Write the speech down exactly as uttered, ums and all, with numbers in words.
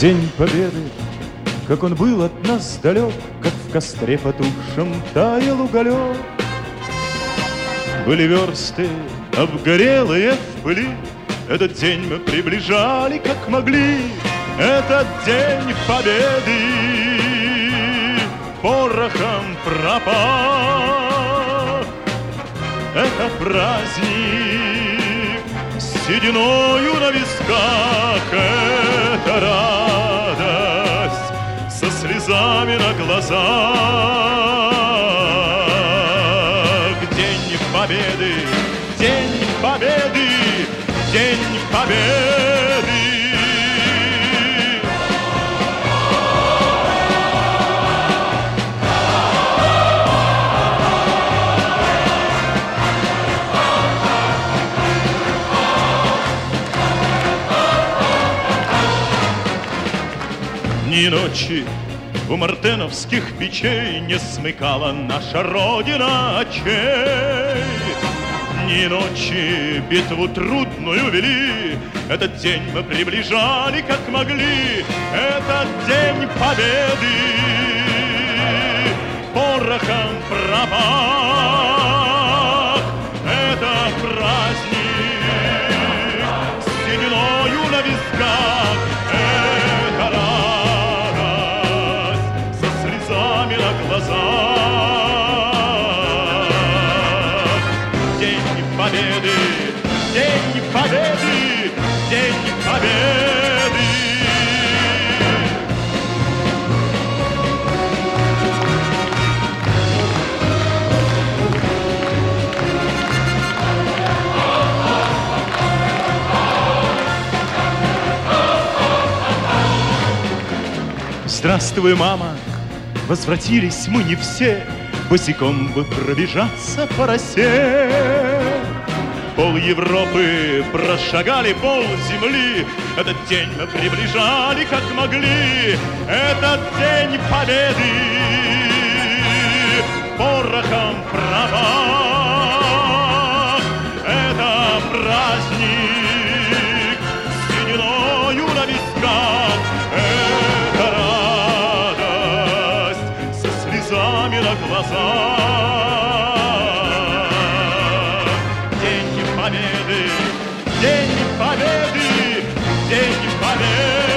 День Победы, как он был от нас далек, как в костре потухшем таял уголек. Были версты обгорелые в пыли, этот день мы приближали, как могли. Этот день Победы порохом пропах. Это праздник с сединою на висках, это радость со слезами на глазах. День Победы, День Победы, День Победы. Ни ночи у мартеновских печей не смыкала наша Родина очей. Ни ночи битву трудную вели, этот день мы приближали, как могли. Этот день Победы порохом пропах. Это праздник с сединою на висках, это радость со слезами на глазах. День Победы, День Победы, День Победы. Здравствуй, мама, возвратились мы не все, босиком бы пробежаться по росе. Пол Европы прошагали, пол земли, этот день мы приближали, как могли. Этот день Победы порохом пропах. Это праздник с сединою на висках, это радость со слезами на глазах. День Победы, День Победы, День Победы.